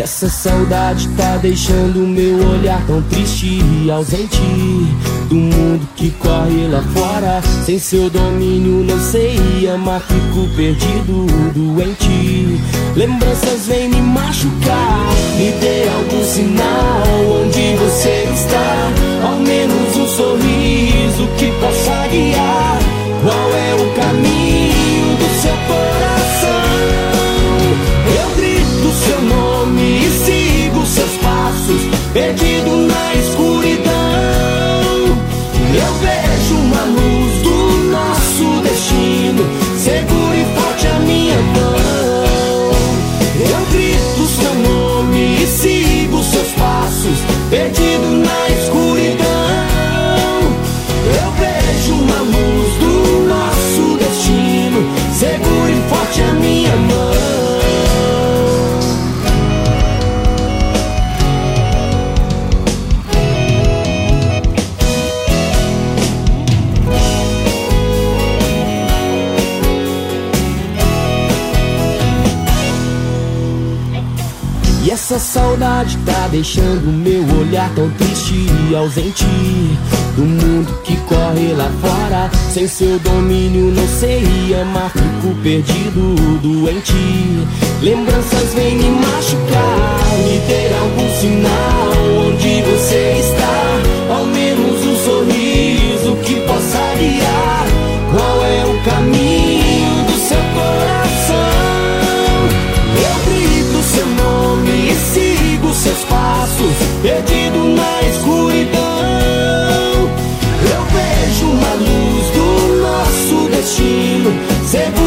Essa saudade tá deixando meu olhar tão triste e ausente do mundo que corre lá fora. Sem seu domínio não sei amar, fico perdido, doente. Lembranças vêm me machucar, me dê algum sinal onde você está. Ao menos um sorriso que possa guiar. Qual é o caminho do seu coração? Eu grito seu nome e sigo seus passos, perdido na escuridão. Eu vejo uma luz do nosso destino, seguro e forte a minha mão. Eu grito seu nome e sigo seus passos, perdido na escuridão. Eu vejo uma luz do nosso destino, seguro e forte a minha mão. E essa saudade tá deixando meu olhar tão triste e ausente do mundo que corre lá fora. Sem seu domínio não sei amar, fico perdido, doente. Lembranças vêm me machucar, me dê algum sinal onde você está. Ao menos um sorriso que possa guiar. Qual é o caminho do seu coração? Eu grito seu nome e sigo seus passos, perdido na escuridão. Eu vejo uma luz do nosso destino, seguro